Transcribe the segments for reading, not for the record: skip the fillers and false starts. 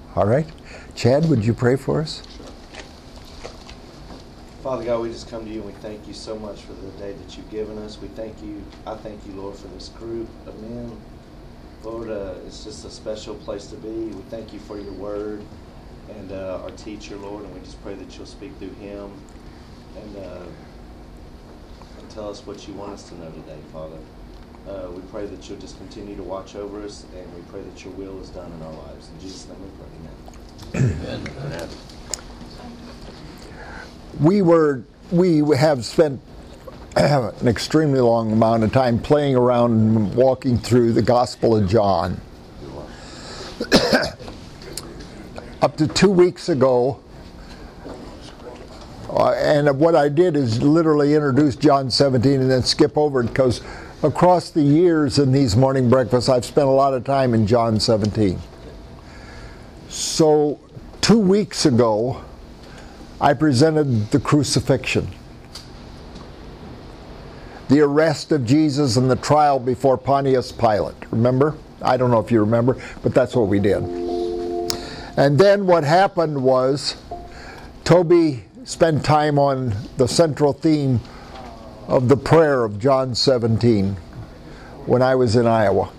All right. Chad, would you pray for us? Father God, we just come to you and we thank you so much for the day that you've given us. We thank you. I thank you, Lord, for this group of men. Lord, it's just a special place to be. We thank you for your word and our teacher, Lord, and we just pray that you'll speak through him and tell us what you want us to know today, Father. We pray that you'll just continue to watch over us, and we pray that your will is done in our lives. In Jesus' name we pray. Amen. Amen. We have spent an extremely long amount of time playing around and walking through the Gospel of John. Up to 2 weeks ago, and what I did is literally introduce John 17 and then skip over it, because across the years in these morning breakfasts I've spent a lot of time in John 17. So 2 weeks ago I presented the crucifixion, the arrest of Jesus and the trial before Pontius Pilate. Remember? I don't know if you remember, but that's what we did. And then what happened was Toby spent time on the central theme of the prayer of John 17 when I was in Iowa.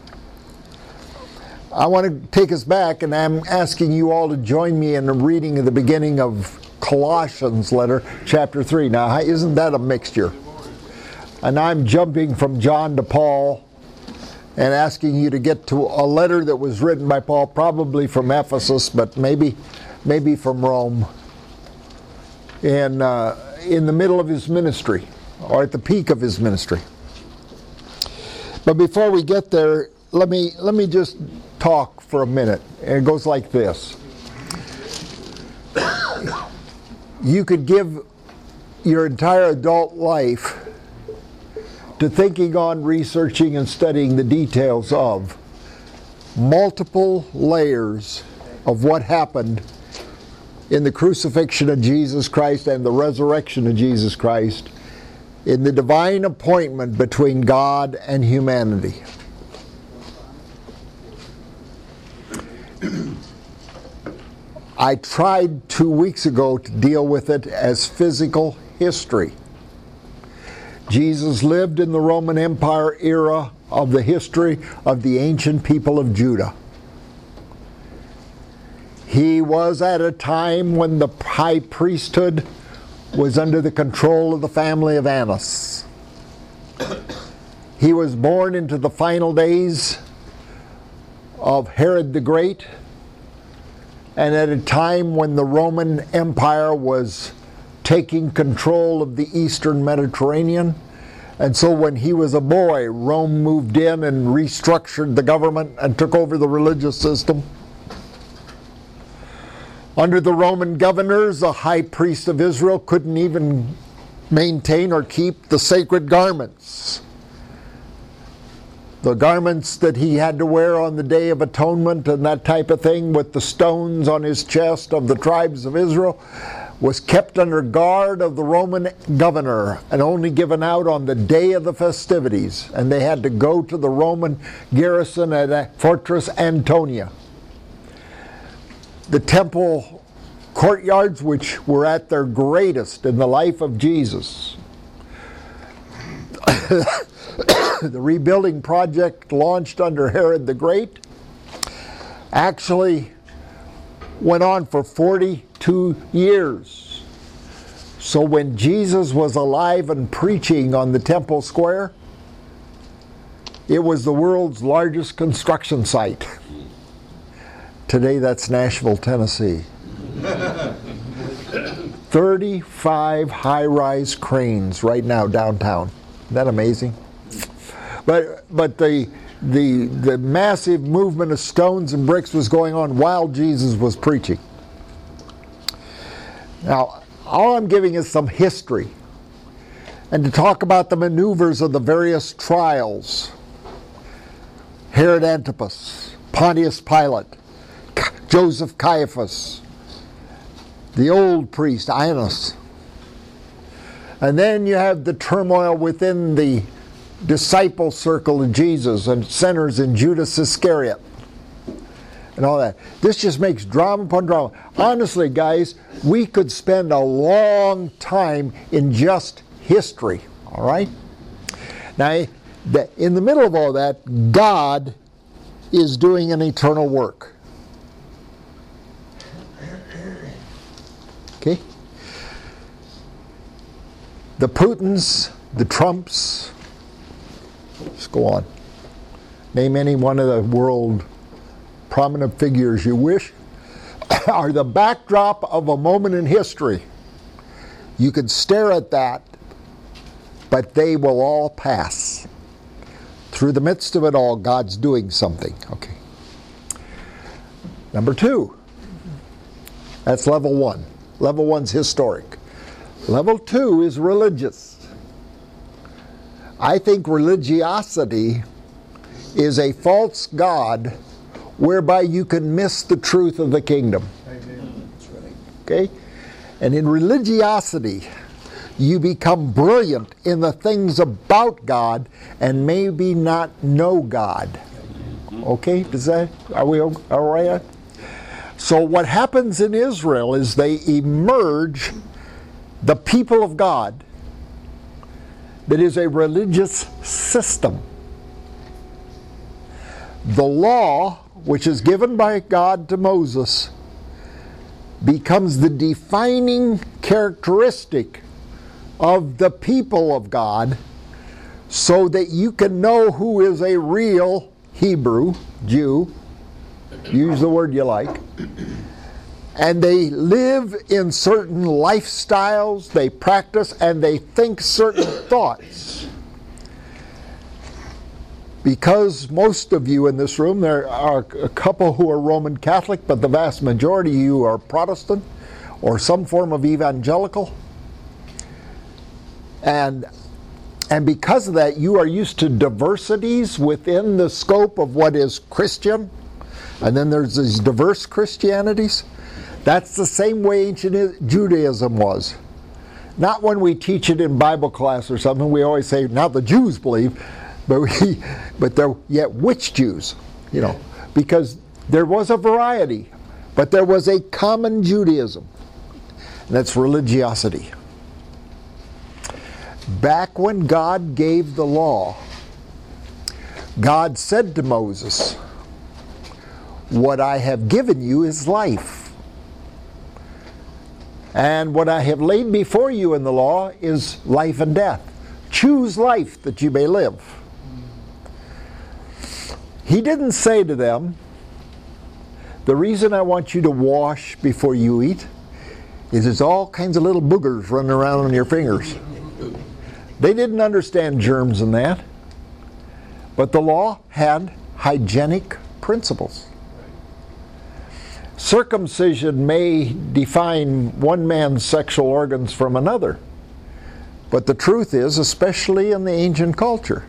I want to take us back, and I'm asking you all to join me in the reading of the beginning of Colossians letter, chapter 3. Now, isn't that a mixture? And I'm jumping from John to Paul and asking you to get to a letter that was written by Paul, probably from Ephesus, but maybe from Rome, and in the middle of his ministry, or at the peak of his ministry. But before we get there, let me just talk for a minute. And it goes like this. You could give your entire adult life to thinking on, researching, and studying the details of multiple layers of what happened in the crucifixion of Jesus Christ and the resurrection of Jesus Christ, in the divine appointment between God and humanity. I tried 2 weeks ago to deal with it as physical history. Jesus lived in the Roman Empire era of the history of the ancient people of Judah. He was at a time when the high priesthood was under the control of the family of Annas. He was born into the final days of Herod the Great, and at a time when the Roman Empire was taking control of the Eastern Mediterranean. And so when he was a boy, Rome moved in and restructured the government and took over the religious system. Under the Roman governors, the high priest of Israel couldn't even maintain or keep the sacred garments. The garments that he had to wear on the Day of Atonement and that type of thing, with the stones on his chest of the tribes of Israel, was kept under guard of the Roman governor and only given out on the day of the festivities. And they had to go to the Roman garrison at Fortress Antonia. The temple courtyards, which were at their greatest in the life of Jesus. The rebuilding project launched under Herod the Great actually went on for 42 years. So when Jesus was alive and preaching on the Temple Square, it was the world's largest construction site. Today that's Nashville, Tennessee. 35 high-rise cranes right now downtown. Isn't that amazing? But the massive movement of stones and bricks was going on while Jesus was preaching. Now, all I'm giving is some history, and to talk about the maneuvers of the various trials. Herod Antipas, Pontius Pilate, Joseph Caiaphas, the old priest Annas. And then you have the turmoil within the disciple circle of Jesus and centers in Judas Iscariot. and all that. This just makes drama upon drama. Honestly, guys, we could spend a long time in just history, all right? Now, in the middle of all that, God is doing an eternal work. Okay? The Putins, the Trumps, let's go on. Name any one of the world prominent figures you wish, are the backdrop of a moment in history. You could stare at that, but they will all pass. Through the midst of it all, God's doing something. Okay. Number 2. That's level 1. Level 1's historic. Level 2 is religious. I think religiosity is a false god whereby you can miss the truth of the kingdom. Amen. Okay? And in religiosity, you become brilliant in the things about God and maybe not know God. Okay? Are we all right? So what happens in Israel is they emerge the people of God that is a religious system. The law, which is given by God to Moses, becomes the defining characteristic of the people of God, so that you can know who is a real Hebrew, Jew, use the word you like, and they live in certain lifestyles, they practice, and they think certain thoughts. Because most of you in this room, there are a couple who are Roman Catholic, but the vast majority of you are Protestant or some form of evangelical. And because of that, you are used to diversities within the scope of what is Christian. And then there's these diverse Christianities. That's the same way ancient Judaism was. Not when we teach it in Bible class or something, we always say, now the Jews believe, but they're yet which Jews? You know, because there was a variety, but there was a common Judaism. And that's religiosity. Back when God gave the law, God said to Moses, what I have given you is life. And what I have laid before you in the law is life and death. Choose life that you may live. He didn't say to them, the reason I want you to wash before you eat is there's all kinds of little boogers running around on your fingers. They didn't understand germs and that. But the law had hygienic principles. Circumcision may define one man's sexual organs from another. But the truth is, especially in the ancient culture,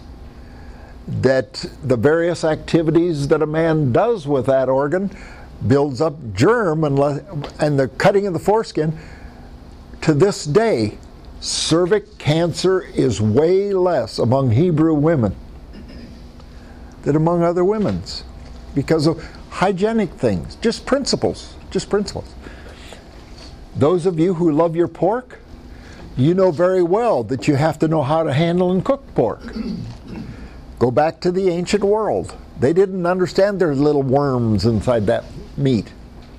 that the various activities that a man does with that organ builds up germ, and the cutting of the foreskin. To this day, cervic cancer is way less among Hebrew women than among other women's because of hygienic things, just principles. Those of you who love your pork, you know very well that you have to know how to handle and cook pork. Go back to the ancient world. They didn't understand there's little worms inside that meat.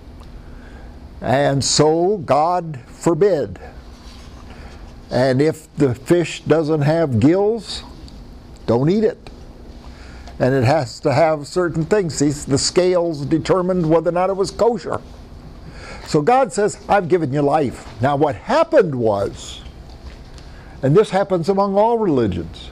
And so God forbid. And if the fish doesn't have gills, don't eat it. And it has to have certain things. See, the scales determined whether or not it was kosher. So God says, I've given you life. Now what happened was, and this happens among all religions,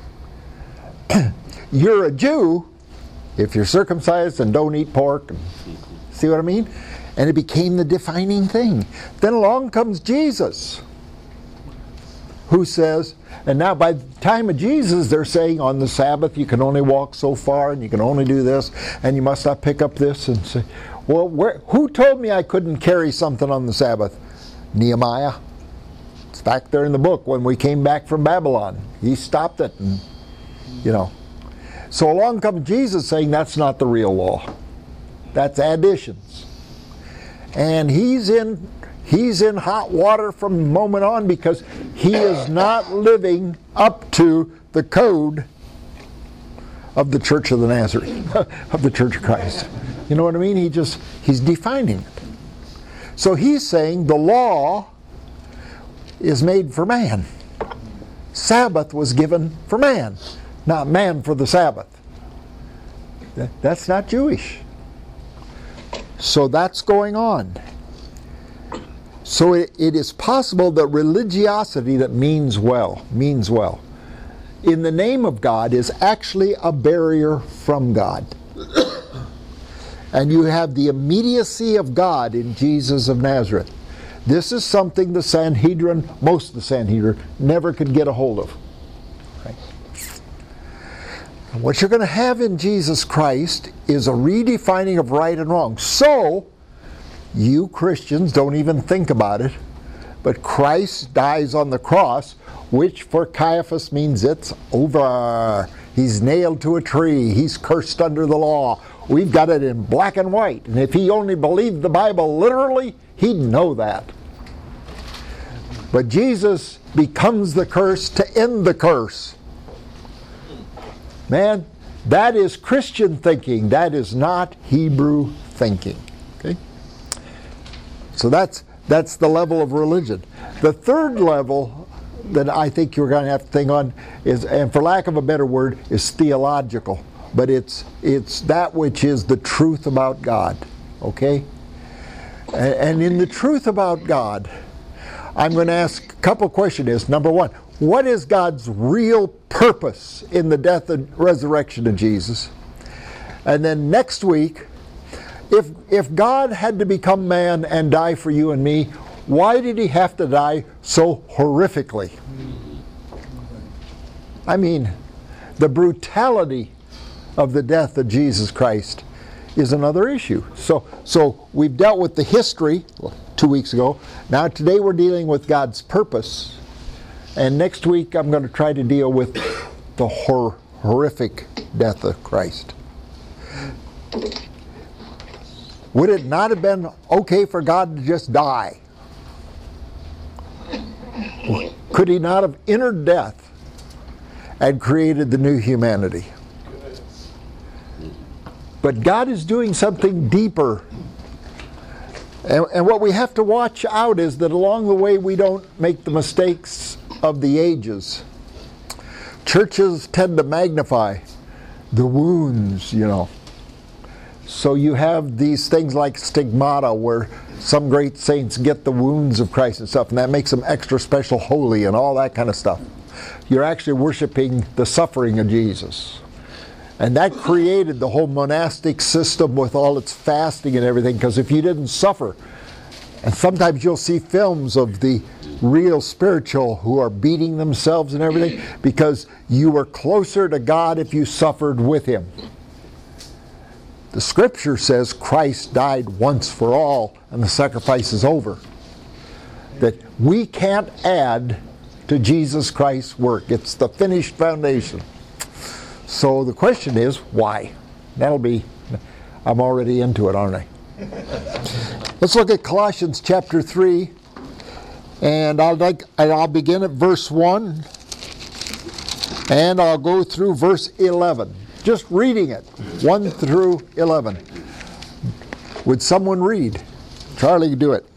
you're a Jew if you're circumcised and don't eat pork. See what I mean? And it became the defining thing. Then along comes Jesus, who says, and now by the time of Jesus, they're saying on the Sabbath you can only walk so far and you can only do this and you must not pick up this and say, well, who told me I couldn't carry something on the Sabbath? Nehemiah. It's back there in the book when we came back from Babylon. He stopped it, and, you know. So along comes Jesus saying that's not the real law. That's additions. And he's in hot water from the moment on because he is not living up to the code of the Church of the Nazarene, of the Church of Christ. You know what I mean? He's defining it. So he's saying the law is made for man. Sabbath was given for man, not man for the Sabbath. That's not Jewish. So that's going on. So it is possible that religiosity that means well, in the name of God is actually a barrier from God. And you have the immediacy of God in Jesus of Nazareth. This is something the Sanhedrin, most of the Sanhedrin, never could get a hold of. Right? And what you're going to have in Jesus Christ is a redefining of right and wrong. So, you Christians don't even think about it, but Christ dies on the cross, which for Caiaphas means it's over. He's nailed to a tree. He's cursed under the law. We've got it in black and white. And if he only believed the Bible literally, he'd know that. But Jesus becomes the curse to end the curse. Man, that is Christian thinking. That is not Hebrew thinking. Okay? So that's the level of religion. The third level that I think you're going to have to think on is, and for lack of a better word, is theological. But it's that which is the truth about God. Okay? And in the truth about God, I'm going to ask a couple questions. Number one, what is God's real purpose in the death and resurrection of Jesus? And then next week, if God had to become man and die for you and me, why did he have to die so horrifically? I mean, the brutality of the death of Jesus Christ is another issue. So we've dealt with the history 2 weeks ago. Now today we're dealing with God's purpose. And next week I'm going to try to deal with the horrific death of Christ. Would it not have been okay for God to just die? Could he not have entered death and created the new humanity? But God is doing something deeper. And what we have to watch out is that along the way we don't make the mistakes of the ages. Churches tend to magnify the wounds, you know. So you have these things like stigmata where some great saints get the wounds of Christ and stuff, and that makes them extra special holy and all that kind of stuff. You're actually worshiping the suffering of Jesus. And that created the whole monastic system with all its fasting and everything, because if you didn't suffer, and sometimes you'll see films of the real spiritual who are beating themselves and everything, because you were closer to God if you suffered with him. The scripture says Christ died once for all and the sacrifice is over. That we can't add to Jesus Christ's work. It's the finished foundation. So the question is, why? I'm already into it, aren't I? Let's look at Colossians chapter 3, and I'll begin at verse 1, and I'll go through verse 11. Just reading it, 1 through 11. Would someone read? Charlie, do it.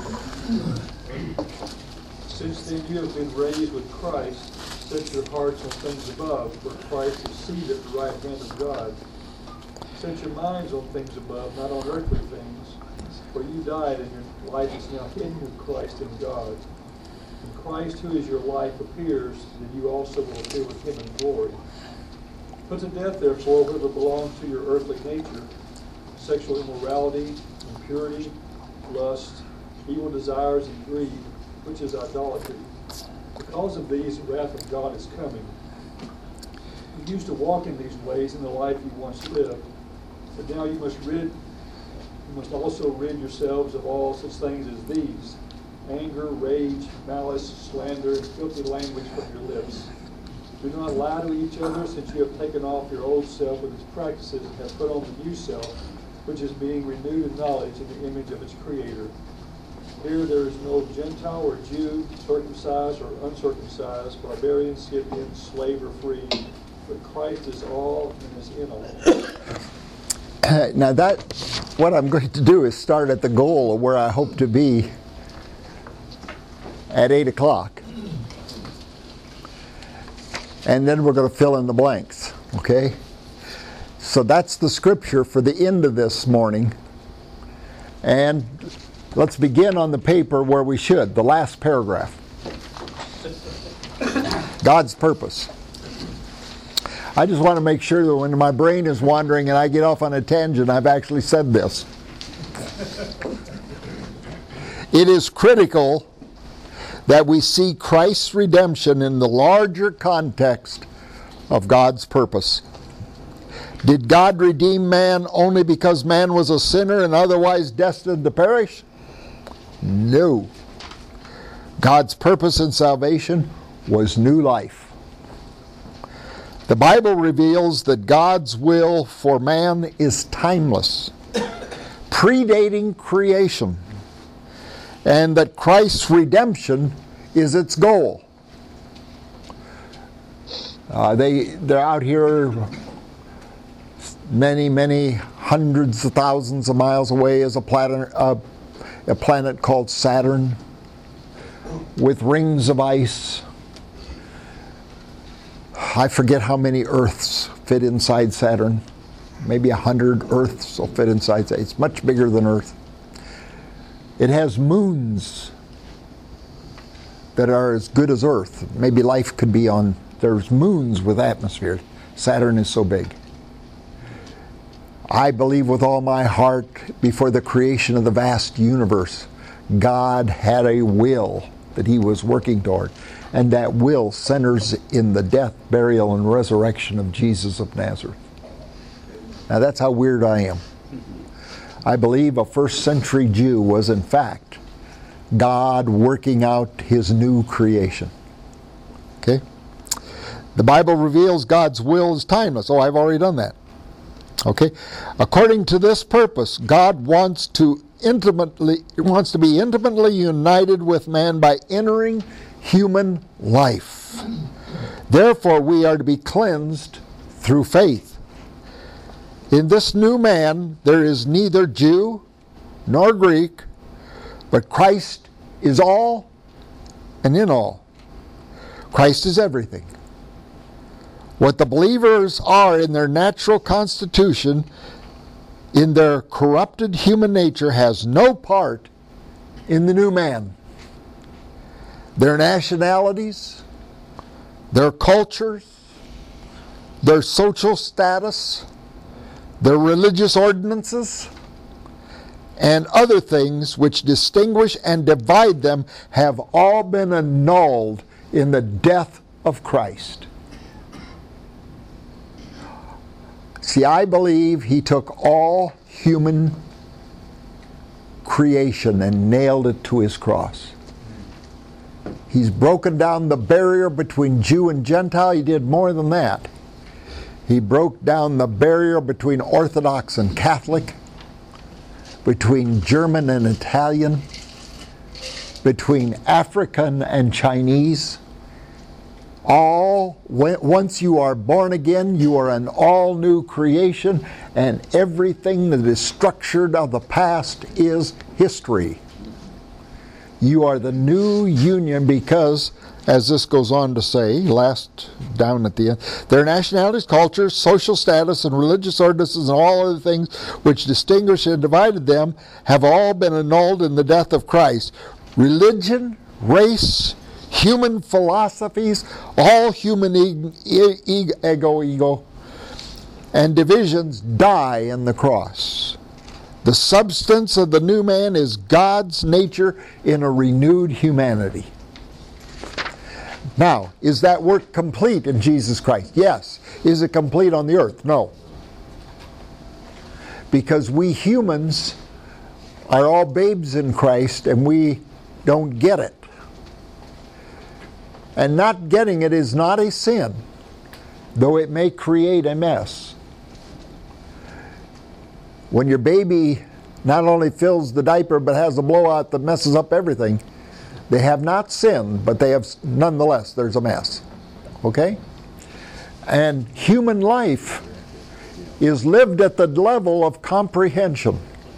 Since then you have been raised with Christ, set your hearts on things above, where Christ is seated at the right hand of God. Set your minds on things above, not on earthly things, for you died, and your life is now hidden with Christ in God. When Christ, who is your life, appears, then you also will appear with him in glory. Put to death, therefore, whatever belongs to your earthly nature, sexual immorality, impurity, lust, evil desires, and greed, which is idolatry. Because of these, the wrath of God is coming. You used to walk in these ways in the life you once lived, but now you must also rid yourselves of all such things as these: anger, rage, malice, slander, and filthy language from your lips. Do not lie to each other, since you have taken off your old self with its practices and have put on the new self, which is being renewed in knowledge in the image of its Creator. Here there is no Gentile or Jew, circumcised or uncircumcised, barbarian, Scythian, slave or free, but Christ is all and is in all. Now what I'm going to do is start at the goal of where I hope to be at 8 o'clock. And then we're going to fill in the blanks, okay? So that's the scripture for the end of this morning. And let's begin on the paper where we should, the last paragraph. God's purpose. I just want to make sure that when my brain is wandering and I get off on a tangent, I've actually said this. It is critical that we see Christ's redemption in the larger context of God's purpose. Did God redeem man only because man was a sinner and otherwise destined to perish? No. God's purpose in salvation was new life. The Bible reveals that God's will for man is timeless, predating creation, and that Christ's redemption is its goal. They're out here many hundreds of thousands of miles away is a planet called Saturn with rings of ice. I forget how many Earths fit inside Saturn. Maybe 100 Earths will fit inside Saturn. It's much bigger than Earth. It has moons that are as good as Earth. Maybe life could be on. There's moons with atmosphere. Saturn is so big. I believe with all my heart, before the creation of the vast universe, God had a will that He was working toward. And that will centers in the death, burial, and resurrection of Jesus of Nazareth. Now that's how weird I am. I believe a first century Jew was in fact God working out His new creation. Okay? The Bible reveals God's will is timeless. Oh, I've already done that. Okay? According to this purpose, God wants to be intimately united with man by entering human life. Therefore, we are to be cleansed through faith. In this new man, there is neither Jew nor Greek, but Christ is all and in all. Christ is everything. What the believers are in their natural constitution, in their corrupted human nature, has no part in the new man. Their nationalities, their cultures, their social status, their religious ordinances, and other things which distinguish and divide them have all been annulled in the death of Christ. See, I believe He took all human creation and nailed it to His cross. He's broken down the barrier between Jew and Gentile. He did more than that. He broke down the barrier between Orthodox and Catholic, between German and Italian, between African and Chinese. Once you are born again, you are an all new creation, and everything that is structured of the past is history. You are the new union because, as this goes on to say, last down at the end, their nationalities, cultures, social status, and religious ordinances, and all other things which distinguish and divided them have all been annulled in the death of Christ. Religion, race, human philosophies, all human ego, and divisions die in the cross. The substance of the new man is God's nature in a renewed humanity. Now, is that work complete in Jesus Christ? Yes. Is it complete on the earth? No. Because we humans are all babes in Christ and we don't get it. And not getting it is not a sin, though it may create a mess. When your baby not only fills the diaper but has a blowout that messes up everything, they have not sinned, but they have, nonetheless, there's a mess. Okay? And human life is lived at the level of comprehension.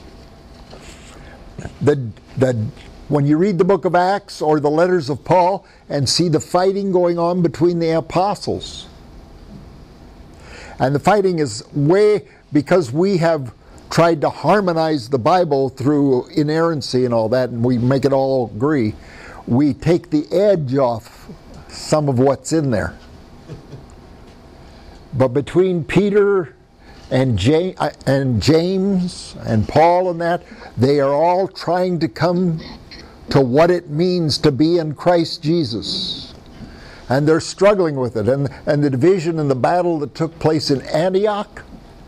When you read the book of Acts or the letters of Paul and see the fighting going on between the apostles, and the fighting is because we have tried to harmonize the Bible through inerrancy and all that, and we make it all agree, we take the edge off some of what's in there. But between Peter and James and Paul and that, they are all trying to come to what it means to be in Christ Jesus. And they're struggling with it. And the division and the battle that took place in Antioch,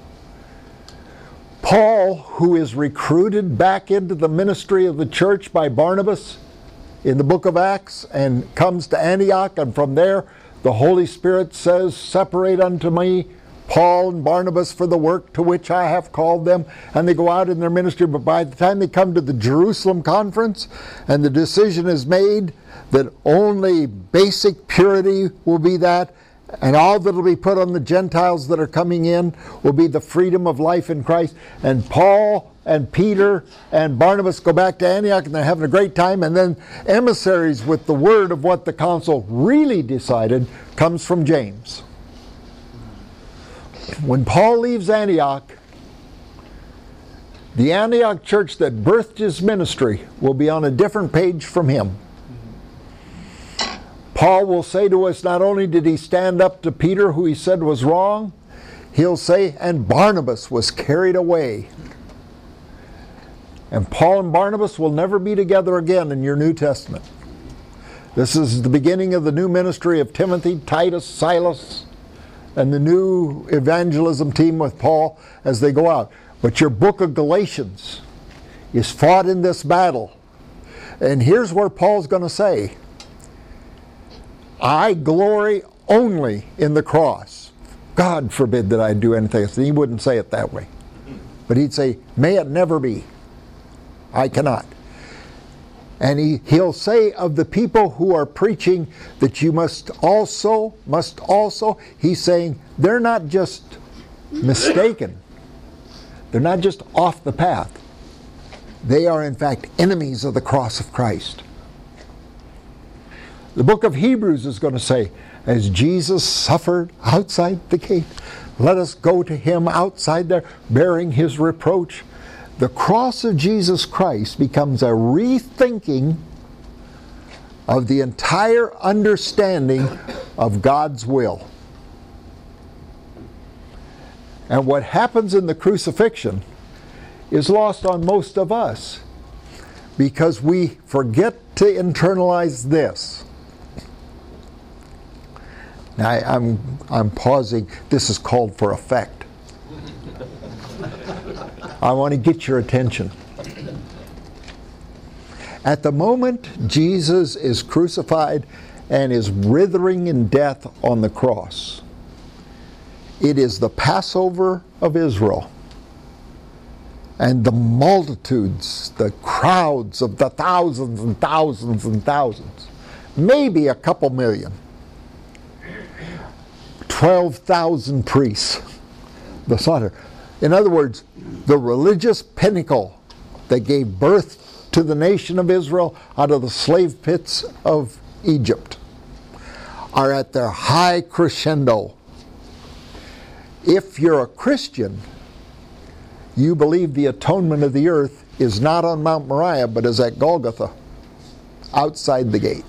Paul, who is recruited back into the ministry of the church by Barnabas in the book of Acts and comes to Antioch, and from there the Holy Spirit says, "Separate unto me Paul and Barnabas for the work to which I have called them," and they go out in their ministry. But by the time they come to the Jerusalem conference and the decision is made that only basic purity will be that, and all that will be put on the Gentiles that are coming in will be the freedom of life in Christ, and Paul and Peter and Barnabas go back to Antioch and they're having a great time, and then emissaries with the word of what the council really decided comes from James. When Paul leaves Antioch, the Antioch church that birthed his ministry will be on a different page from him. Paul will say to us, not only did he stand up to Peter, who he said was wrong, he'll say, and Barnabas was carried away. And Paul and Barnabas will never be together again in your New Testament. This is the beginning of the new ministry of Timothy, Titus, Silas, and the new evangelism team with Paul as they go out. But your book of Galatians is fought in this battle. And here's where Paul's going to say, I glory only in the cross. God forbid that I do anything else. He wouldn't say it that way. But he'd say, may it never be. I cannot. And he'll say of the people who are preaching that you must also, he's saying they're not just mistaken. They're not just off the path. They are in fact enemies of the cross of Christ. The book of Hebrews is going to say, as Jesus suffered outside the gate, let us go to him outside there, bearing his reproach. The cross of Jesus Christ becomes a rethinking of the entire understanding of God's will. And what happens in the crucifixion is lost on most of us because we forget to internalize this. Now I'm pausing. This is called for effect. I want to get your attention. At the moment Jesus is crucified and is writhing in death on the cross, it is the Passover of Israel. And the multitudes, the crowds of the thousands and thousands and thousands, maybe a couple million, 12,000 priests, the slaughter. In other words, the religious pinnacle that gave birth to the nation of Israel out of the slave pits of Egypt are at their high crescendo. If you're a Christian, you believe the atonement of the earth is not on Mount Moriah, but is at Golgotha, outside the gate.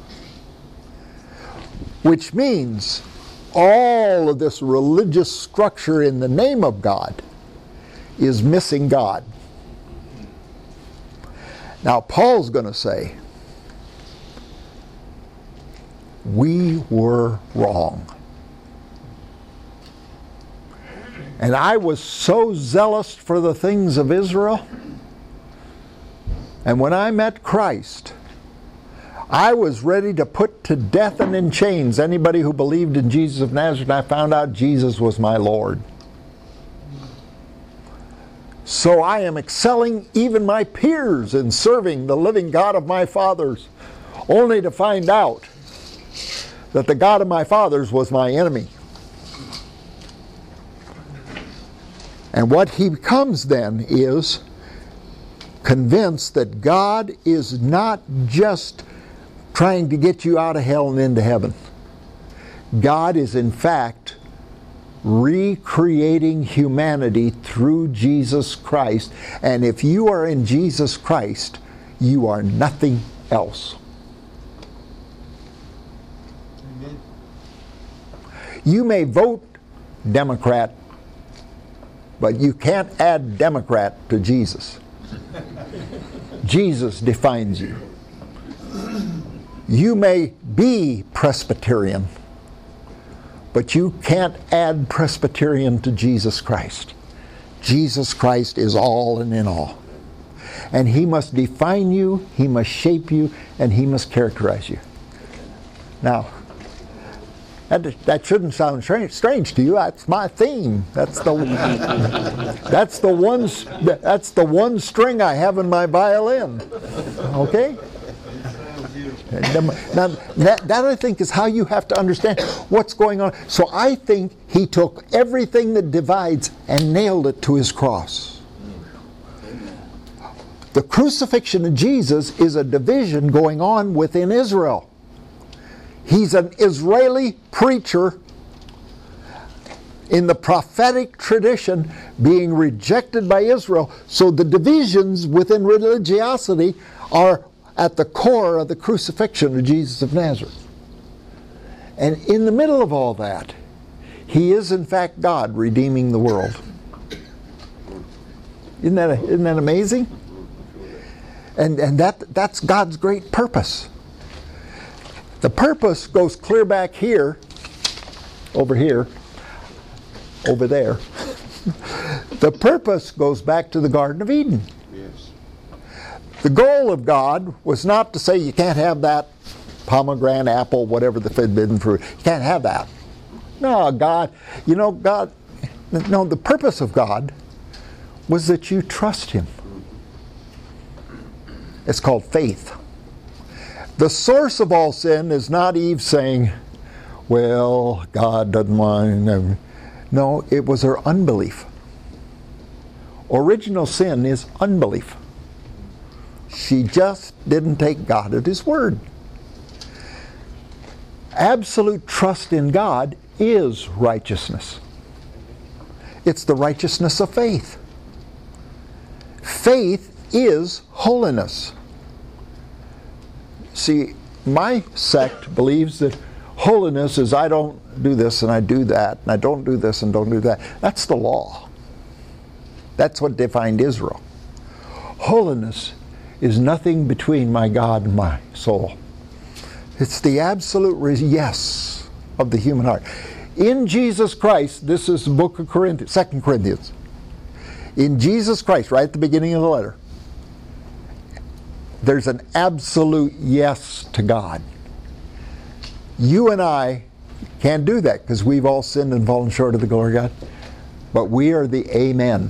Which means all of this religious structure in the name of God is missing God. Now Paul's going to say, we were wrong. And I was so zealous for the things of Israel. And when I met Christ, I was ready to put to death and in chains anybody who believed in Jesus of Nazareth. I found out Jesus was my Lord. So I am excelling even my peers in serving the living God of my fathers, only to find out that the God of my fathers was my enemy. And what he becomes then is convinced that God is not just trying to get you out of hell and into heaven. God is in fact recreating humanity through Jesus Christ. And if you are in Jesus Christ, you are nothing else. Amen. You may vote Democrat, but you can't add Democrat to Jesus. Jesus defines you. You may be Presbyterian, but you can't add Presbyterian to Jesus Christ. Jesus Christ is all and in all. And he must define you, he must shape you, and he must characterize you. Now, that shouldn't sound strange to you. That's my theme. That's the one string I have in my violin. Okay? Now, that I think is how you have to understand what's going on. So I think he took everything that divides and nailed it to his cross. The crucifixion of Jesus is a division going on within Israel. He's an Israeli preacher in the prophetic tradition being rejected by Israel. So the divisions within religiosity are at the core of the crucifixion of Jesus of Nazareth. And in the middle of all that, he is in fact God redeeming the world. Isn't that amazing? And that's God's great purpose. The purpose goes clear back here, over there. The purpose goes back to the Garden of Eden. Yes. The goal of God was not to say you can't have that pomegranate, apple, whatever the forbidden fruit. You can't have that. No, the purpose of God was that you trust him. It's called faith. The source of all sin is not Eve saying, well, God doesn't mind. No, it was her unbelief. Original sin is unbelief. She just didn't take God at his word. Absolute trust in God is righteousness. It's the righteousness of faith. Faith is holiness. See, my sect believes that holiness is I don't do this and I do that, and I don't do this and don't do that. That's the law. That's what defined Israel. Holiness is nothing between my God and my soul. It's the absolute yes of the human heart. In Jesus Christ, this is the book of Corinthians, 2 Corinthians. In Jesus Christ, right at the beginning of the letter, there's an absolute yes to God. You and I can't do that because we've all sinned and fallen short of the glory of God. But we are the amen.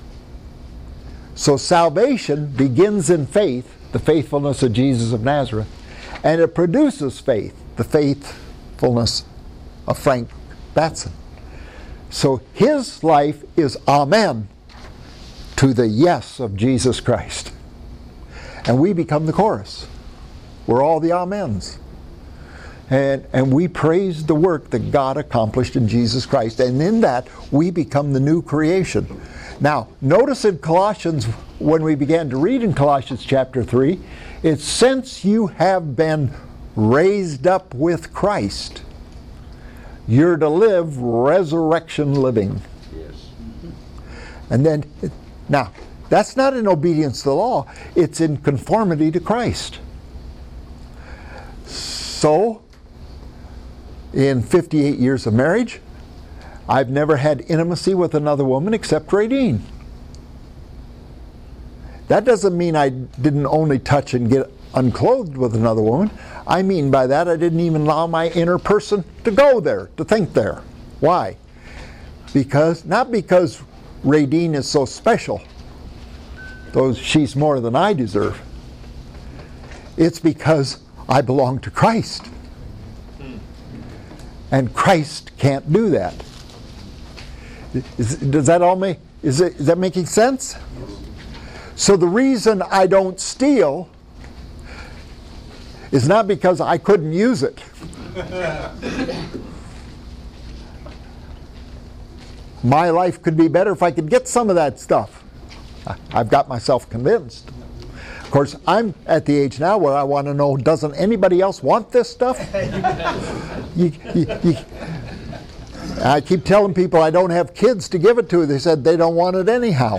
So salvation begins in faith, the faithfulness of Jesus of Nazareth, and it produces faith, the faithfulness of Frank Batson. So his life is amen to the yes of Jesus Christ. And we become the chorus. We're all the amens. And we praise the work that God accomplished in Jesus Christ. And in that, we become the new creation. Now, notice in Colossians, when we began to read in Colossians chapter 3, it's since you have been raised up with Christ, you're to live resurrection living. Yes. And then, now, that's not in obedience to the law, it's in conformity to Christ. So, in 58 years of marriage, I've never had intimacy with another woman except Radine. That doesn't mean I didn't only touch and get unclothed with another woman. I mean by that I didn't even allow my inner person to go there, to think there. Why? Not because Radine is so special, though she's more than I deserve. It's because I belong to Christ. And Christ can't do that. Does that all make, is that making sense? So the reason I don't steal is not because I couldn't use it. My life could be better if I could get some of that stuff. I've got myself convinced. Of course, I'm at the age now where I want to know, doesn't anybody else want this stuff? I keep telling people I don't have kids to give it to. They said they don't want it anyhow.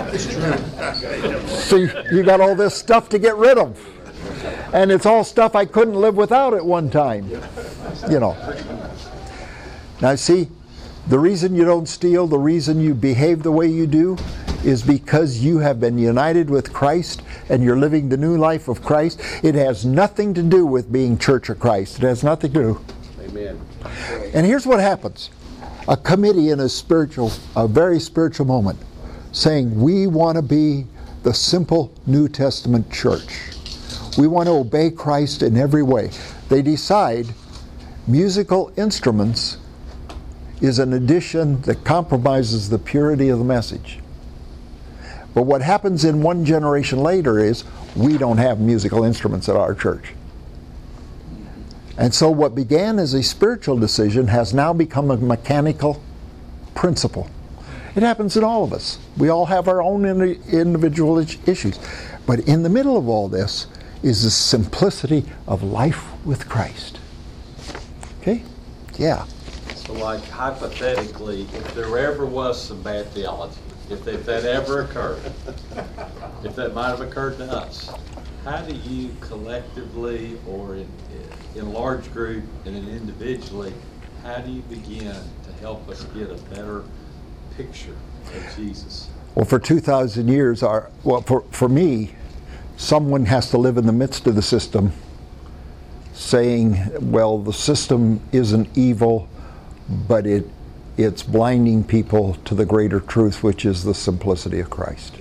So you got all this stuff to get rid of. And it's all stuff I couldn't live without at one time. You know. Now see, the reason you don't steal, the reason you behave the way you do, is because you have been united with Christ and you're living the new life of Christ. It has nothing to do with being Church of Christ. It has nothing to do. Amen. And here's what happens. A committee in a very spiritual moment, saying we want to be the simple New Testament church. We want to obey Christ in every way. They decide musical instruments is an addition that compromises the purity of the message. But what happens in one generation later is we don't have musical instruments at our church. And so what began as a spiritual decision has now become a mechanical principle. It happens in all of us. We all have our own individual issues. But in the middle of all this is the simplicity of life with Christ. Okay? Yeah. So like hypothetically, if there ever was some bad theology, if that ever occurred, if that might have occurred to us, how do you collectively or in large group and then individually, how do you begin to help us get a better picture of Jesus? Well, for 2,000 years, for me, someone has to live in the midst of the system saying, well, the system isn't evil, but it's blinding people to the greater truth, which is the simplicity of Christ.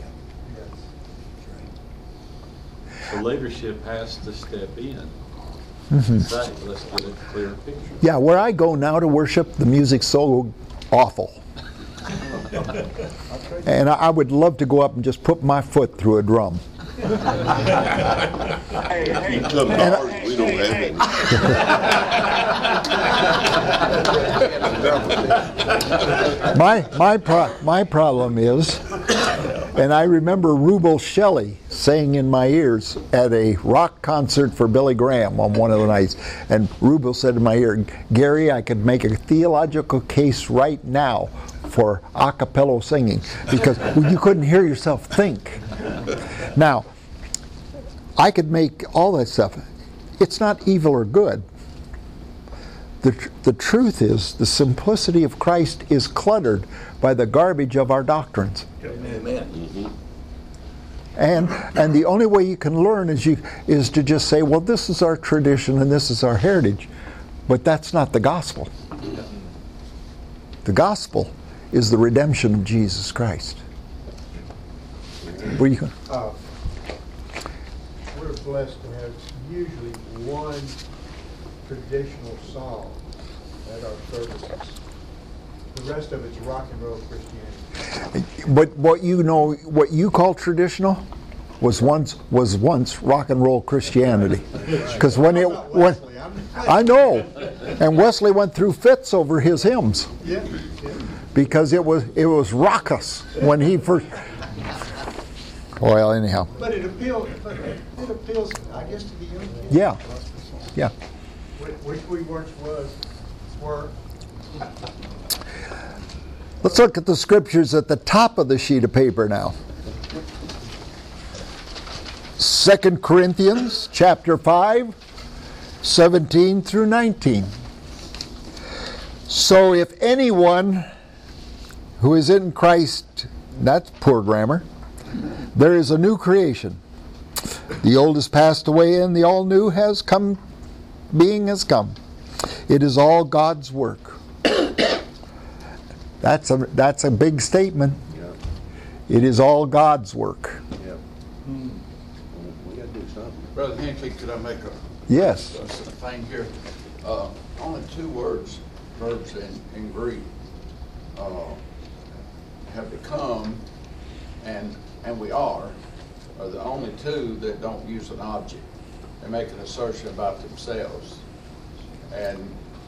So leadership has to step in. Mm-hmm. Say, let's get a clear picture. Yeah, where I go now to worship, the music's so awful. And I would love to go up and just put my foot through a drum. You come to ours, we don't have any. My problem is, and I remember Rubel Shelley saying in my ears at a rock concert for Billy Graham on one of the nights, and Rubel said in my ear, Gary, I could make a theological case right now for a cappella singing, because you couldn't hear yourself think. Now, I could make all that stuff. It's not evil or good. The truth is, the simplicity of Christ is cluttered by the garbage of our doctrines. Amen. And the only way you can learn is to just say, well, this is our tradition and this is our heritage. But that's not the gospel. The gospel is the redemption of Jesus Christ. Where you going? We're blessed to have usually one traditional song at our services. The rest of it's rock and roll Christianity. But what you call traditional was once rock and roll Christianity. Because I know, and Wesley went through fits over his hymns. Yeah. Because it was raucous when he first. Well, anyhow. But it appeals, I guess, to the young kids. Yeah. Yeah. Which we once were. Let's look at the scriptures at the top of the sheet of paper now. 2 Corinthians chapter 5, 17 through 19. So if anyone who is in Christ, that's poor grammar, there is a new creation. The old has passed away and the all new has come, being has come. It is all God's work. That's a big statement. Yeah. It is all God's work. Yeah. something. Brother Hinckley, could I make a Yes. thing here? Only two verbs in Greek have become and we are the only two that don't use an object. They make an assertion about themselves. And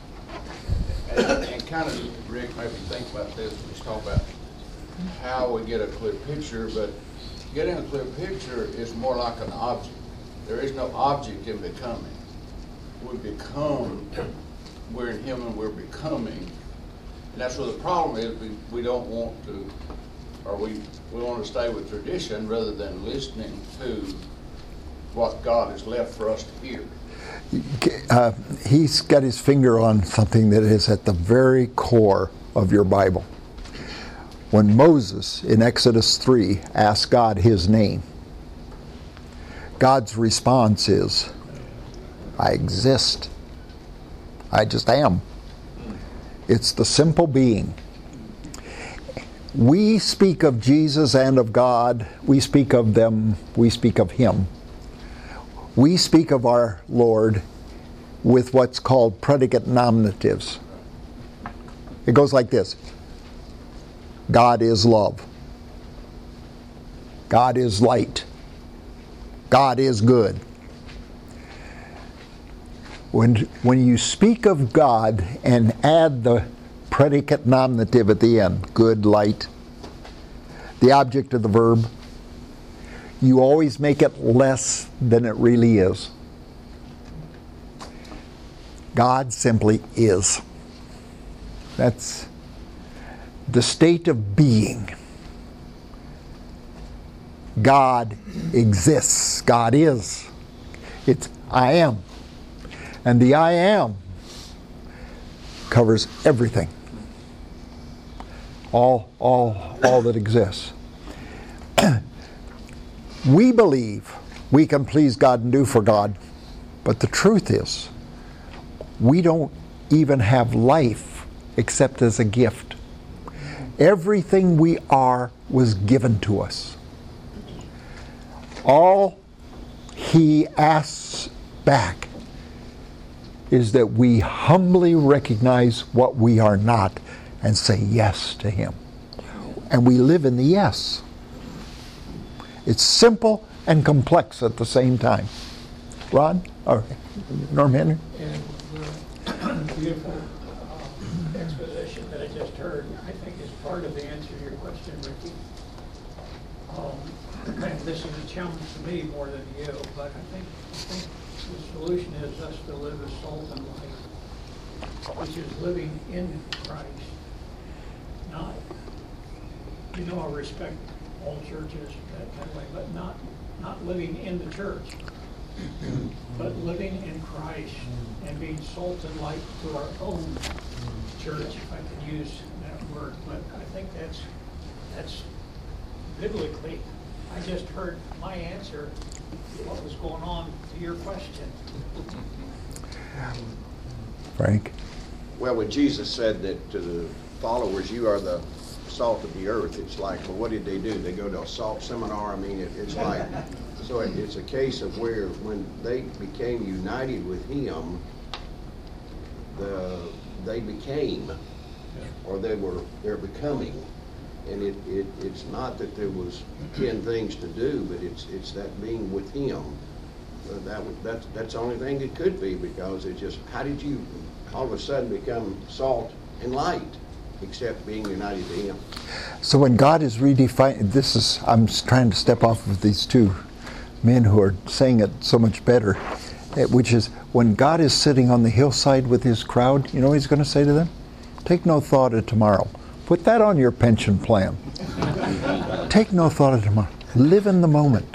kind of, Rick, maybe think about this when we talk about how we get a clear picture, but getting a clear picture is more like an object. There is no object in becoming. We become, we're in Him and we're becoming. And that's where the problem is. We don't want to, or we want to stay with tradition rather than listening to what God has left for us to hear. He's got his finger on something that is at the very core of your Bible. When Moses in Exodus 3 asked God his name, God's response is, I exist. I just am. It's the simple being. We speak of Jesus and of God. We speak of them. We speak of Him. We speak of our Lord with what's called predicate nominatives. It goes like this. God is love. God is light. God is good. When you speak of God and add the predicate nominative at the end, good, light, the object of the verb, you always make it less than it really is. God simply is. That's the state of being. God exists. God is. It's I am. And the I am covers everything. All that exists. We believe we can please God and do for God, but the truth is, we don't even have life except as a gift. Everything we are was given to us. All He asks back is that we humbly recognize what we are not and say yes to Him. And we live in the yes. It's simple and complex at the same time. Ron? Or Norm Henry? And the beautiful exposition that I just heard, I think is part of the answer to your question, Ricky. And this is a challenge to me more than you, but I think the solution is us to live as salt and light, which is living in Christ. Not, I respect all churches that kind of way, but not living in the church, but living in Christ and being salt and light to our own church, if I can use that word. But I think that's biblically. I just heard my answer to what was going on to your question. Frank? Well, when Jesus said that to the followers, you are the salt of the earth, it's like, well, what did they do? They go to a salt seminar? I mean, it's like, so it's a case of where when they became united with Him, they became, or they're becoming. And it's not that there was 10 things to do, but it's that being with Him. That's the only thing it could be, because it just, how did you all of a sudden become salt and light, except being united to Him? So when God is redefining, I'm trying to step off of these two men who are saying it so much better, which is when God is sitting on the hillside with His crowd, you know what He's going to say to them? Take no thought of tomorrow. Put that on your pension plan. Take no thought of tomorrow. Live in the moment.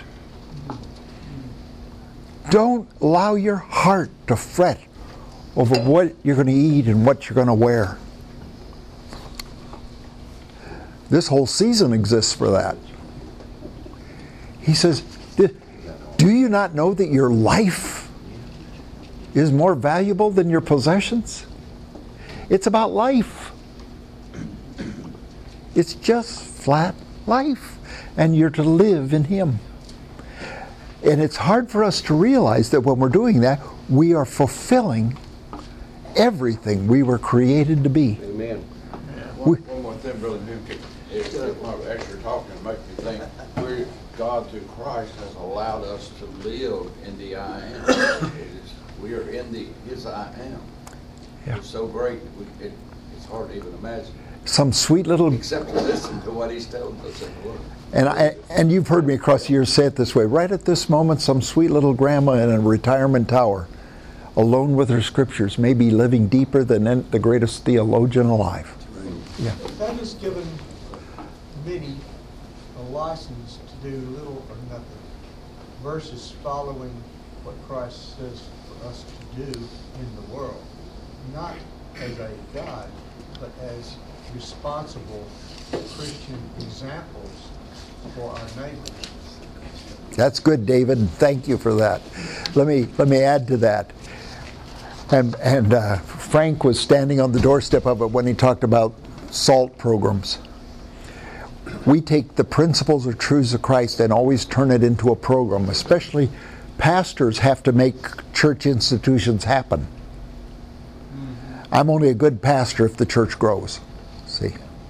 Don't allow your heart to fret over what you're going to eat and what you're going to wear. This whole season exists for that. He says, do you not know that your life is more valuable than your possessions? It's about life. It's just flat life. And you're to live in Him. And it's hard for us to realize that when we're doing that, we are fulfilling everything we were created to be. Amen. One more thing, Brother Newkirk. As you're talking, it makes me think, God through Christ has allowed us to live in the I am. We are in His I am. Yeah. It's so great, it's hard to even imagine. Some sweet little... Except to listen to what He's telling us in the Word. And you've heard me across the years say it this way. Right at this moment, some sweet little grandma in a retirement tower, alone with her scriptures, may be living deeper than the greatest theologian alive. Yeah. That has given many a license to do little or nothing versus following what Christ says for us to do in the world. Not as a God, but as responsible Christian examples for our neighbors. That's good, David, and thank you for that. Let me add to that. And Frank was standing on the doorstep of it when he talked about SALT programs. We take the principles or truths of Christ and always turn it into a program. Especially pastors have to make church institutions happen. I'm only a good pastor if the church grows. See?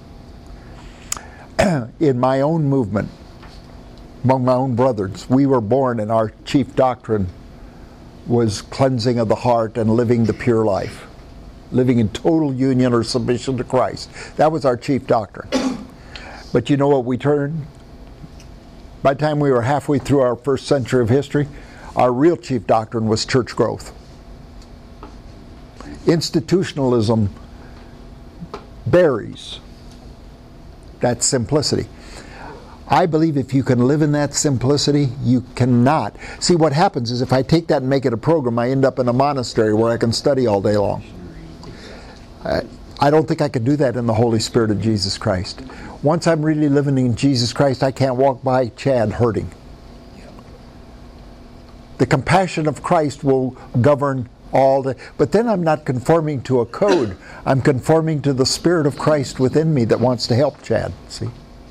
In my own movement, among my own brothers, we were born and our chief doctrine was cleansing of the heart and living the pure life. Living in total union or submission to Christ. That was our chief doctrine. But you know what we turned? By the time we were halfway through our first century of history, our real chief doctrine was church growth. Institutionalism buries that simplicity. I believe if you can live in that simplicity, you cannot. See, what happens is if I take that and make it a program, I end up in a monastery where I can study all day long. I don't think I could do that in the Holy Spirit of Jesus Christ. Once I'm really living in Jesus Christ, I can't walk by Chad hurting. The compassion of Christ will govern all the... But then I'm not conforming to a code. I'm conforming to the Spirit of Christ within me that wants to help Chad, see?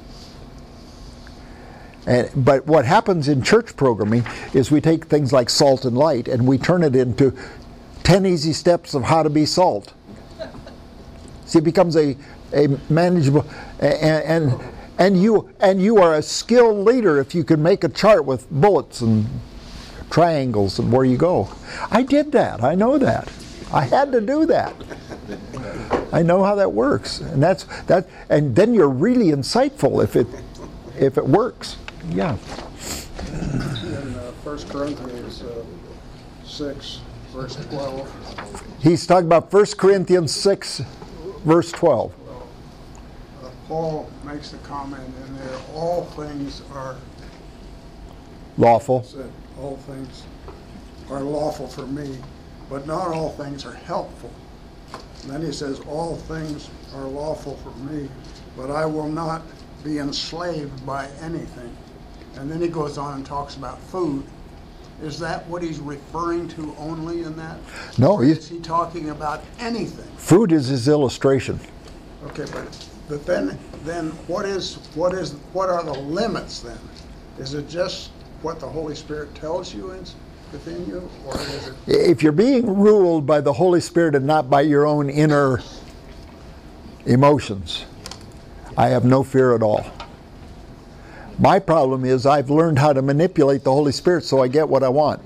But what happens in church programming is we take things like salt and light and we turn it into 10 easy steps of how to be salt. See, it becomes a manageable, and you are a skilled leader if you can make a chart with bullets and triangles and where you go. I did that. I know that. I had to do that. I know how that works, and that's that. And then you're really insightful if it works. Yeah. In 1 Corinthians 6, verse 12. He's talking about 1 Corinthians 6, verse 12. Paul makes the comment in there, all things are Lawful. said, all things are lawful for me, but not all things are helpful. And then he says, all things are lawful for me, but I will not be enslaved by anything. And then he goes on and talks about food. Is that what he's referring to only in that? No. Or is he talking about anything? Food is his illustration. Okay, but then what are the limits then? Is it just what the Holy Spirit tells you within you, or is it? If you're being ruled by the Holy Spirit and not by your own inner emotions, I have no fear at all. My problem is I've learned how to manipulate the Holy Spirit so I get what I want.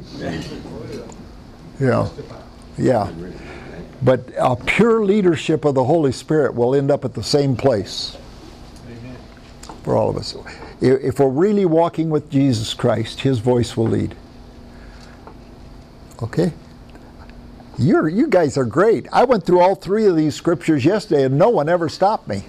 Yeah. But a pure leadership of the Holy Spirit will end up at the same place. Amen. For all of us. If we're really walking with Jesus Christ, His voice will lead. Okay? You guys are great. I went through all three of these scriptures yesterday and no one ever stopped me.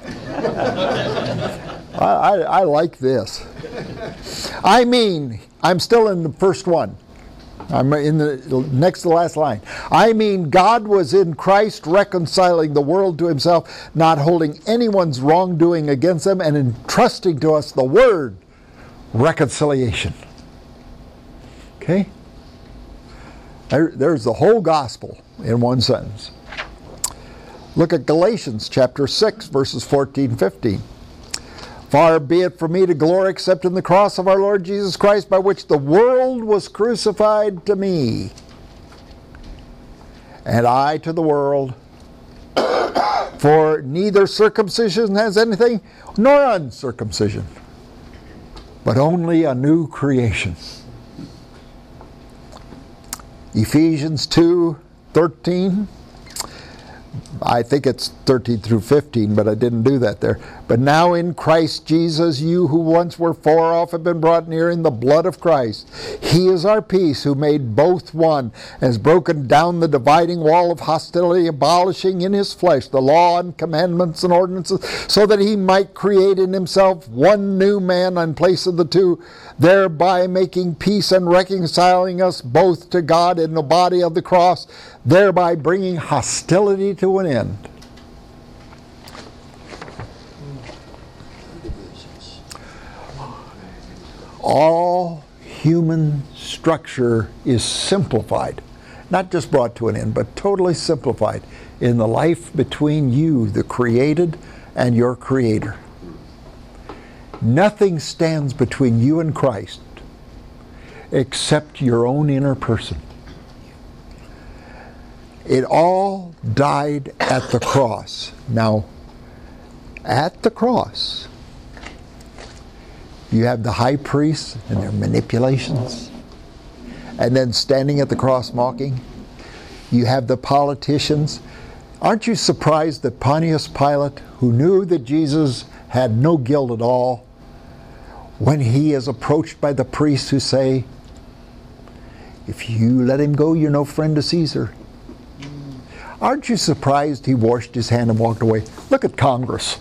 I like this. I mean, I'm still in the first one. I'm in the next to the last line. I mean, God was in Christ reconciling the world to Himself, not holding anyone's wrongdoing against them, and entrusting to us the word reconciliation. Okay? There's the whole gospel in one sentence. Look at Galatians chapter 6, verses 14, 15. Far be it from me to glory except in the cross of our Lord Jesus Christ, by which the world was crucified to me, and I to the world. For neither circumcision has anything, nor uncircumcision, but only a new creation. Ephesians 2:13. I think it's 13 through 15, but I didn't do that there. But now in Christ Jesus, you who once were far off have been brought near in the blood of Christ. He is our peace, who made both one, has broken down the dividing wall of hostility, abolishing in his flesh the law and commandments and ordinances, so that he might create in himself one new man in place of the two, thereby making peace and reconciling us both to God in the body of the cross, thereby bringing hostility to an end. All human structure is simplified, not just brought to an end, but totally simplified in the life between you, the created, and your Creator. Nothing stands between you and Christ except your own inner person. It all died at the cross. Now, at the cross, you have the high priests and their manipulations, and then standing at the cross mocking. You have the politicians. Aren't you surprised that Pontius Pilate, who knew that Jesus had no guilt at all, when he is approached by the priests who say, if you let him go, you're no friend to Caesar. Aren't you surprised he washed his hand and walked away? Look at Congress.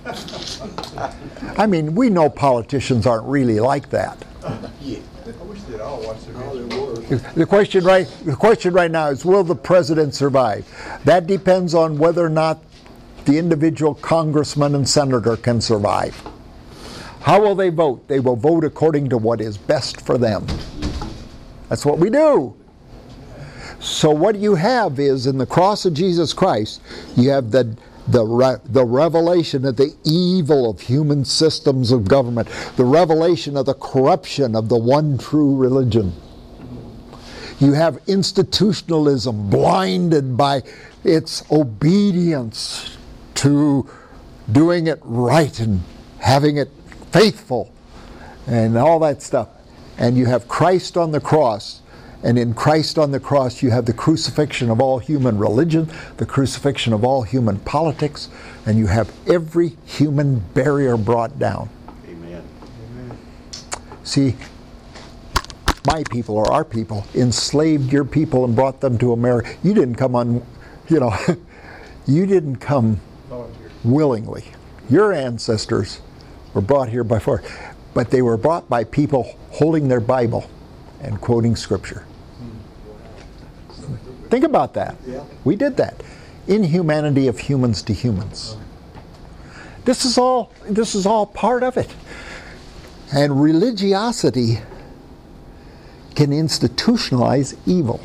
I mean, we know politicians aren't really like that. I wish they'd all watch their The question right now is, will the president survive? That depends on whether or not the individual congressman and senator can survive. How will they vote? They will vote according to what is best for them. That's what we do. So what you have is, in the cross of Jesus Christ, you have the revelation of the evil of human systems of government, the revelation of the corruption of the one true religion. You have institutionalism blinded by its obedience to doing it right and having it faithful and all that stuff. And you have Christ on the cross. And in Christ on the cross, you have the crucifixion of all human religion, the crucifixion of all human politics, and you have every human barrier brought down. Amen. See, my people, or our people, enslaved your people and brought them to America. You didn't come on, you didn't come willingly. Your ancestors were brought here by force, but they were brought by people holding their Bible and quoting Scripture. Think about that. Yeah. We did that. Inhumanity of humans to humans. This is all part of it. And religiosity can institutionalize evil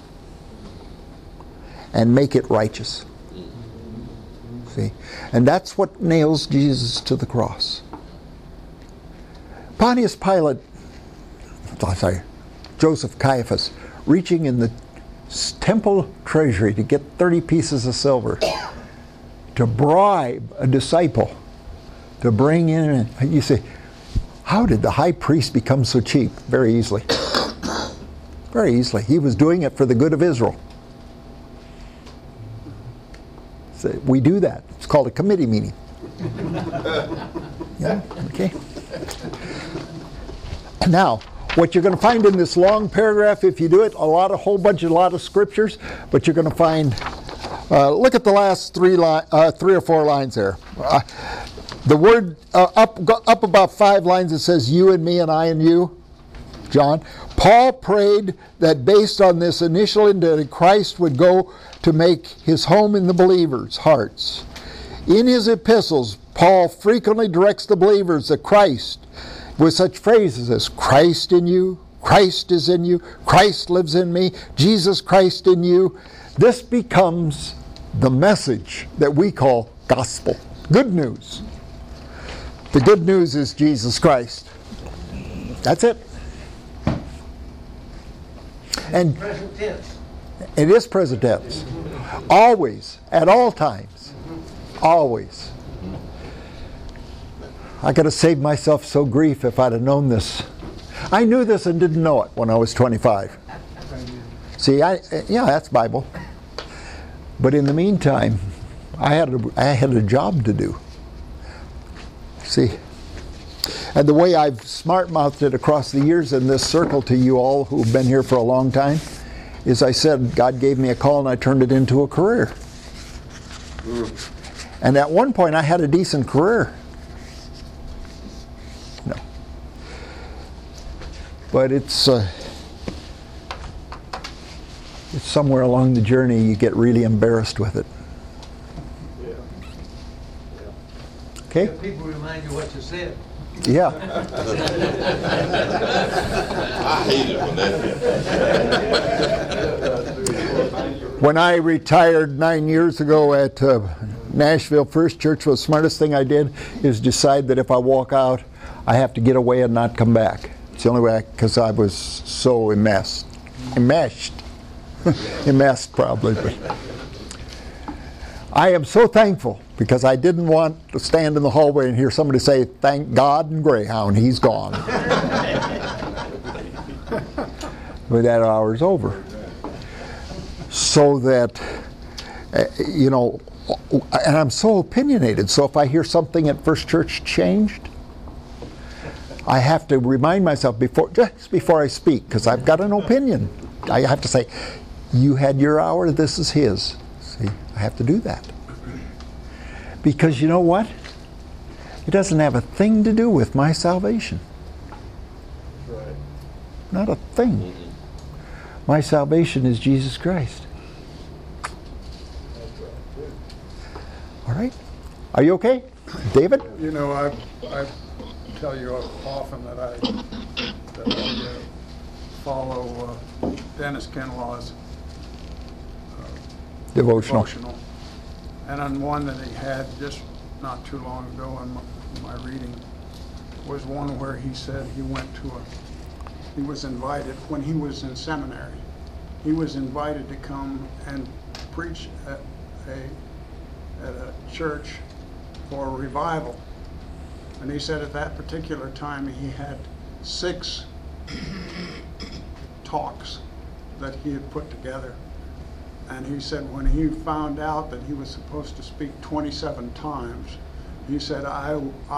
and make it righteous. See? And that's what nails Jesus to the cross. Pontius Pilate, Joseph Caiaphas, reaching in the temple treasury to get 30 pieces of silver to bribe a disciple to bring in. You say, how did the high priest become so cheap? Very easily. Very easily. He was doing it for the good of Israel. So we do that. It's called a committee meeting. Yeah, okay. Now, what you're going to find in this long paragraph, if you do it, a lot of scriptures, but you're going to find, look at the last three or four lines there. The word, up about 5 lines, it says you and me and I and you, John. Paul prayed that based on this initial identity, Christ would go to make his home in the believers' hearts. In his epistles, Paul frequently directs the believers that Christ, with such phrases as Christ in you, Christ is in you, Christ lives in me, Jesus Christ in you. This becomes the message that we call gospel, good news. The good news is Jesus Christ. That's it. And Present tense. it is present tense. Always, at all times. Always. I could have saved myself so grief if I'd have known this. I knew this and didn't know it when I was 25. See, yeah, that's Bible. But in the meantime, I had a job to do. See, and the way I've smart-mouthed it across the years in this circle to you all who've been here for a long time is I said God gave me a call and I turned it into a career. And at one point I had a decent career. No. But it's somewhere along the journey you get really embarrassed with it. Okay? People remind you what you said. Yeah. I hate it when that. When I retired 9 years ago at Nashville First Church, the smartest thing I did is decide that if I walk out, I have to get away and not come back. It's the only way, because I was so enmeshed. Enmeshed probably. But I am so thankful because I didn't want to stand in the hallway and hear somebody say, "Thank God and Greyhound, he's gone." But that hour's over. So that, you know, and I'm so opinionated, so if I hear something at First Church changed, I have to remind myself just before I speak, because I've got an opinion. I have to say, you had your hour, this is his. See, I have to do that. Because you know what? It doesn't have a thing to do with my salvation. Right. Not a thing. My salvation is Jesus Christ. All right? Are you okay? David? You know, I tell you often that I follow Dennis Kinlaw's Devotional. And on one that he had just not too long ago in my reading was one where he said he was invited when he was in seminary. He was invited to come and preach at a church for a revival. And he said at that particular time he had 6 talks that he had put together. And he said when he found out that he was supposed to speak 27 times, he said, I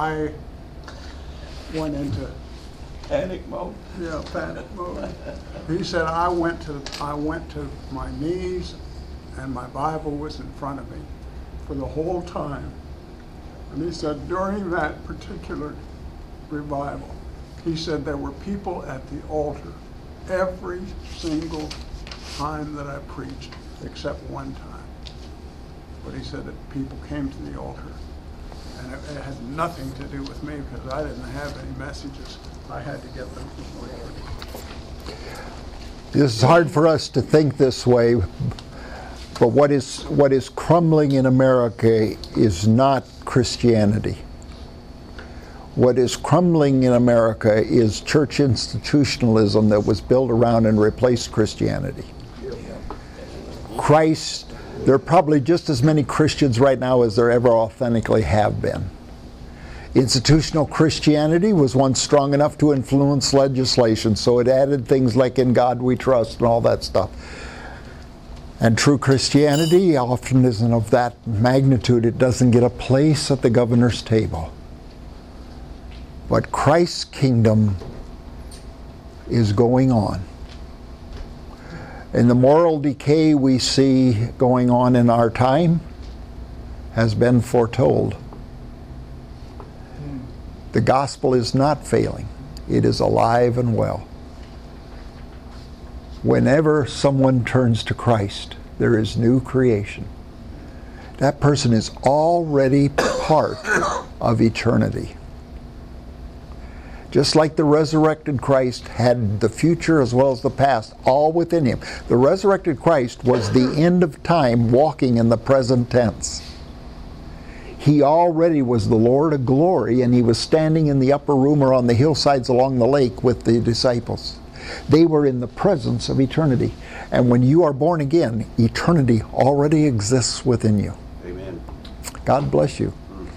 went into Panic mode. Yeah, panic mode. He said, I went to my knees and my Bible was in front of me for the whole time. And he said during that particular revival, he said there were people at the altar every single time that I preached, except one time. But he said that people came to the altar. And it had nothing to do with me because I didn't have any messages. I had to get them from the Lord. This is hard for us to think this way, but what is crumbling in America is not Christianity. What is crumbling in America is church institutionalism that was built around and replaced Christianity. Christ, there are probably just as many Christians right now as there ever authentically have been. Institutional Christianity was once strong enough to influence legislation, so it added things like "In God We Trust" and all that stuff. And true Christianity often isn't of that magnitude. It doesn't get a place at the governor's table. But Christ's kingdom is going on. And the moral decay we see going on in our time has been foretold. The gospel is not failing. It is alive and well. Whenever someone turns to Christ, there is new creation. That person is already part of eternity. Just like the resurrected Christ had the future as well as the past all within him. The resurrected Christ was the end of time walking in the present tense. He already was the Lord of glory, and he was standing in the upper room or on the hillsides along the lake with the disciples. They were in the presence of eternity. And when you are born again, eternity already exists within you. Amen. God bless you.